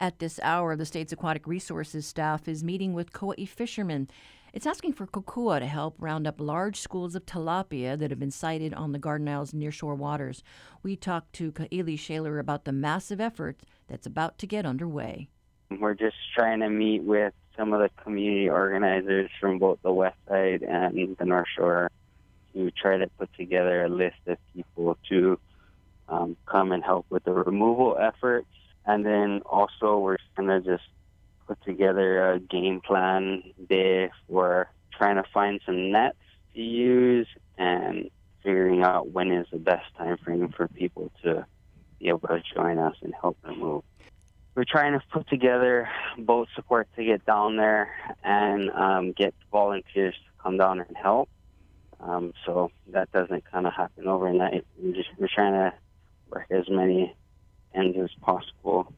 At this hour, the state's aquatic resources staff is meeting with Kauai fishermen. It's asking for Kokua to help round up large schools of tilapia that have been sighted on the Garden Isles nearshore waters. We talked to Ka'ili Shaler about the massive effort that's about to get underway. We're just trying to meet with some of the community organizers from both the west side and the north shore to try to put together a list of people to come and help with the removal efforts. And then also we're going to just put together a game plan day for trying to find some nets to use and figuring out when is the best time frame for people to be able to join us and help remove. We're trying to put together boat support to get down there and get volunteers to come down and help. So that doesn't kind of happen overnight. We're trying to work as many ends as possible.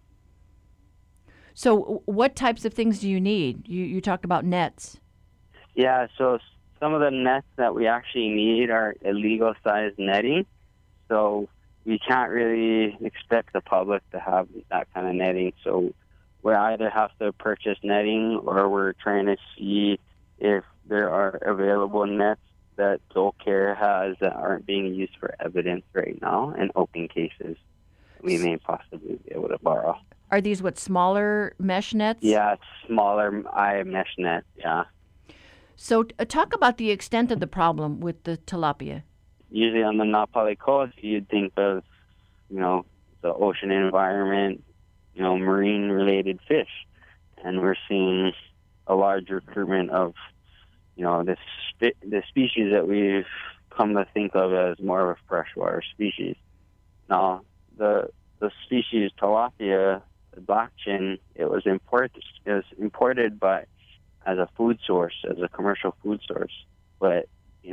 So what types of things do you need? You talked about nets. Yeah, so some of the nets that we actually need are illegal size netting. So we can't really expect the public to have that kind of netting. So we either have to purchase netting or we're trying to see if there are available nets that DoCare has that aren't being used for evidence right now in open cases we may possibly be able to borrow. Are these smaller mesh nets? Yeah, smaller mesh nets, yeah. So talk about the extent of the problem with the tilapia. Usually on the Na Pali coast, you'd think of, the ocean environment, marine-related fish. And we're seeing a large recruitment of, the species that we've come to think of as more of a freshwater species. Now, the species tilapia, the black chin, it was imported as a food source, as a commercial food source. But,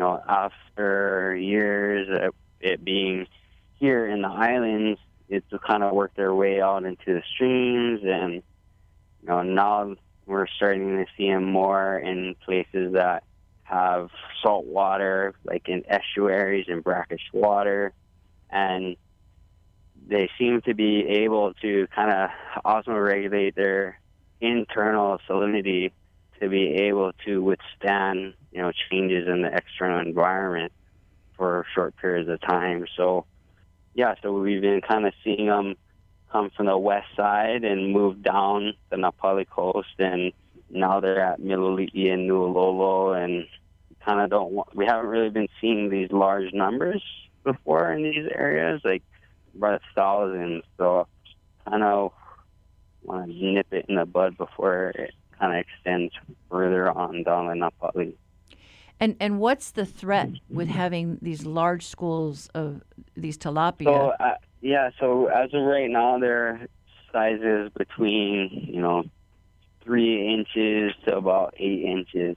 after years of it being here in the islands, it's kind of worked their way out into the streams. And, now we're starting to see them more in places that have salt water, like in estuaries and brackish water. And they seem to be able to kind of osmoregulate their internal salinity to be able to withstand, changes in the external environment for short periods of time. So, so we've been kind of seeing them come from the west side and move down the Na Pali coast, and now they're at Miloli'i and Nuololo, and we haven't really been seeing these large numbers before in these areas, like by the thousands. So kind of want to nip it in the bud before it kind of extends further on down the Na Pali. And what's the threat with having these large schools of these tilapia? So as of right now, their sizes between 3 inches to about 8 inches.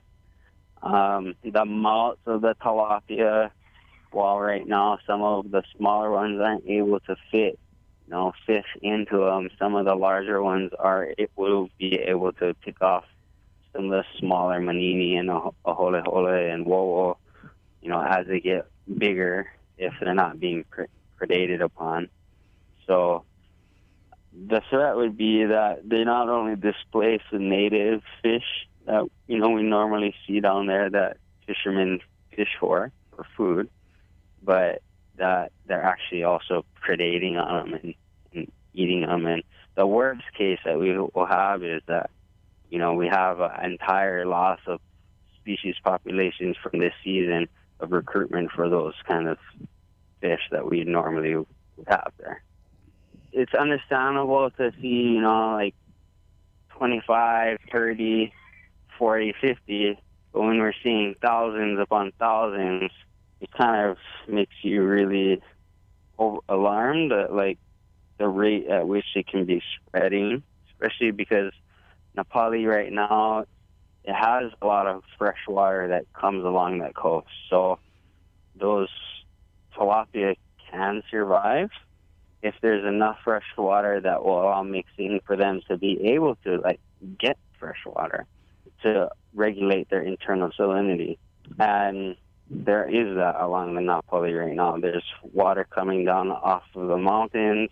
The mouths of the tilapia, while right now some of the smaller ones aren't able to fit fish into them, some of the larger ones will be able to pick off some of the smaller manini and aholehole and wowo, as they get bigger, if they're not being predated upon. So the threat would be that they not only displace the native fish that we normally see down there that fishermen fish for food, but that they're actually also predating on them and eating them. And the worst case that we will have is that we have an entire loss of species populations from this season of recruitment for those kind of fish that we normally would have there. It's understandable to see, 25, 30, 40, 50, but when we're seeing thousands upon thousands, it kind of makes you really alarmed at, the rate at which it can be spreading, especially because Na Pali right now, it has a lot of fresh water that comes along that coast. So those tilapia can survive if there's enough fresh water that will allow mixing for them to be able to get fresh water to regulate their internal salinity. And there is that along the Na Pali right now. There's water coming down off of the mountains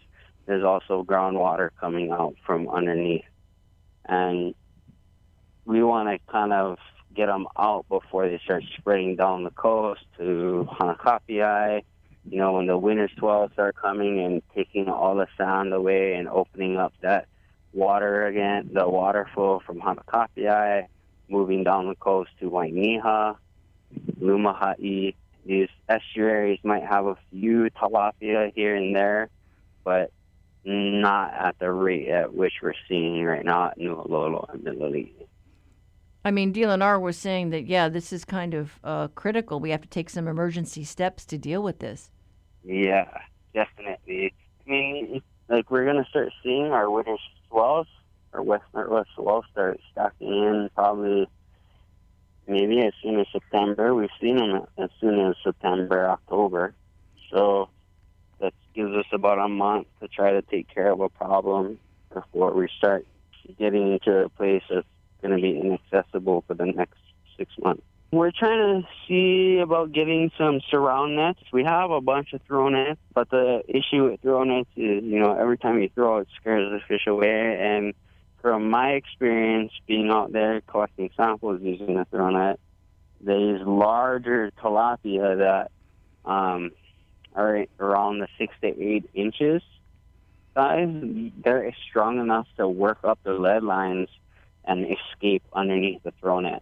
there's also groundwater coming out from underneath. And we want to kind of get them out before they start spreading down the coast to Hanakapiai. You know, when the winter swells start coming and taking all the sand away and opening up that water again, the water flow from Hanakapiai, moving down the coast to Wainiha, Lumahai. These estuaries might have a few tilapia here and there, but not at the rate at which we're seeing right now at Nu'ololo and Mililili. I mean, DLNR was saying that, yeah, this is kind of critical. We have to take some emergency steps to deal with this. Yeah, definitely. I mean, like, we're going to start seeing our winter swells, our west-northwest swells start stacking in probably maybe as soon as September. We've seen them as soon as September, October. So that gives us about a month to try to take care of a problem before we start getting into a place that's going to be inaccessible for the next 6 months. We're trying to see about getting some surround nets. We have a bunch of throw nets, but the issue with throw nets is, you know, every time you throw it scares the fish away. And from my experience being out there collecting samples using a throw net, these larger tilapia that are around the 6 to 8 inches size, they're strong enough to work up the lead lines and escape underneath the throw net.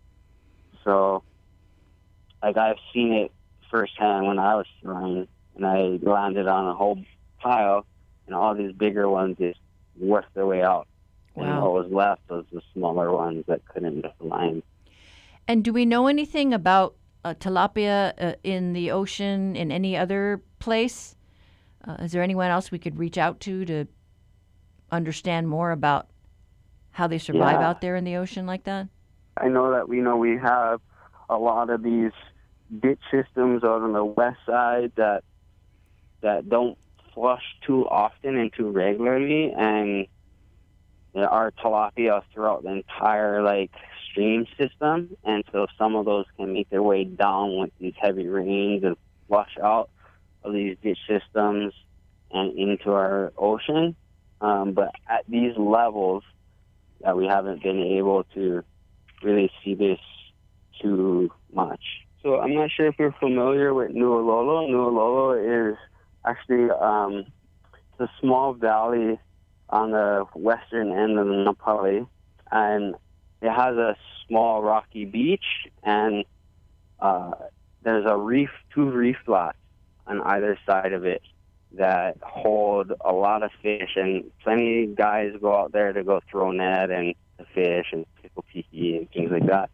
So, like, I've seen it firsthand when I was throwing, and I landed on a whole pile, and all these bigger ones just worked their way out. Wow. And what was left was the smaller ones that couldn't get the line. And do we know anything about tilapia in the ocean in any other place? Is there anyone else we could reach out to understand more about how they survive out there in the ocean like that? I know that we have a lot of these ditch systems out on the west side that don't flush too often and too regularly, and there are tilapia throughout the entire stream system, and so some of those can make their way down with these heavy rains and flush out of these ditch systems and into our ocean. But at these levels, we haven't been able to really see this too much. So I'm not sure if you're familiar with Nu'ololo. Nu'ololo is actually it's a small valley on the western end of the Napali, and it has a small rocky beach, and there's two reef flats on either side of it that hold a lot of fish, and plenty of guys go out there to go throw net and to fish and pickle piki and things like that.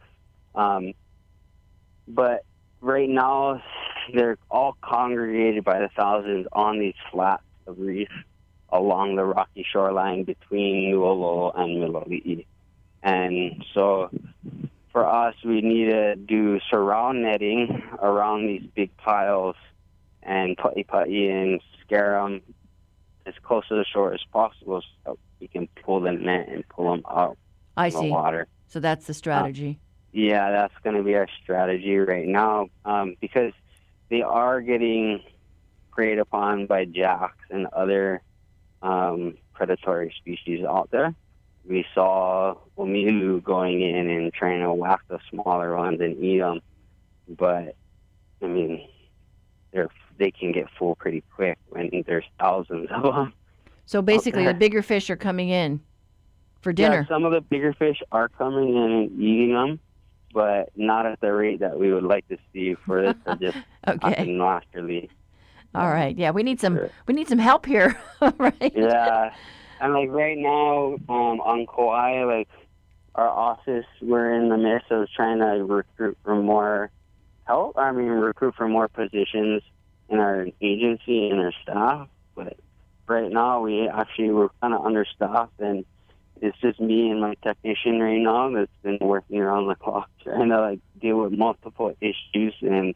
But right now, they're all congregated by the thousands on these flats of reef along the rocky shoreline between Nu'ololo and Mililili. And so for us, we need to do surround netting around these big piles and putti and scare them as close to the shore as possible so we can pull the net and pull them out I from see. the water. So that's the strategy. Yeah, that's going to be our strategy right now because they are getting preyed upon by jacks and other predatory species out there. We saw Omilu going in and trying to whack the smaller ones and eat them, but I mean, they can get full pretty quick when there's thousands of them. So basically, the bigger fish are coming in for dinner. Yeah, some of the bigger fish are coming in and eating them, but not at the rate that we would like to see for it to just happen naturally. All right. Yeah, we need some help here, right? Yeah. And right now, on Kauai, our office, we're in the midst of trying to recruit for more help. I mean, recruit for more positions in our agency and our staff. But right now, we're kind of understaffed, and it's just me and my technician right now that's been working around the clock trying to deal with multiple issues. And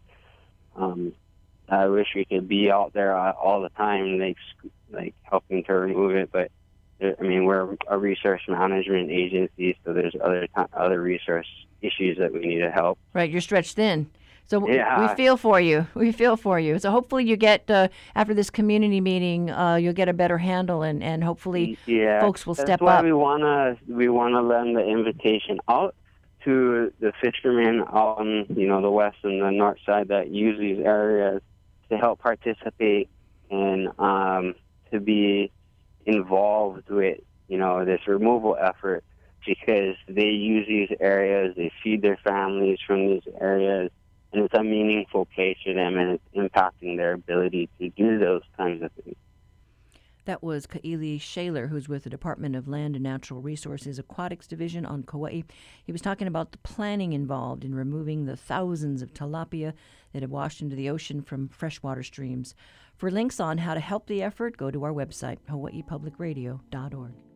I wish we could be out there all the time, helping to remove it. But I mean, we're a resource management agency, so there's other resource issues that we need to help. Right, you're stretched thin. So we feel for you. We feel for you. So hopefully you get, after this community meeting, you'll get a better handle, and hopefully folks will step up. That's why we wanna lend the invitation out to the fishermen on the west and the north side that use these areas to help participate and to be involved with this removal effort, because they use these areas, they feed their families from these areas, and it's a meaningful place for them, and it's impacting their ability to do those kinds of things. That was Ka'ili Shaler, who's with the Department of Land and Natural Resources Aquatics Division on Kauai. He was talking about the planning involved in removing the thousands of tilapia that have washed into the ocean from freshwater streams. For links on how to help the effort, go to our website, hawaiipublicradio.org.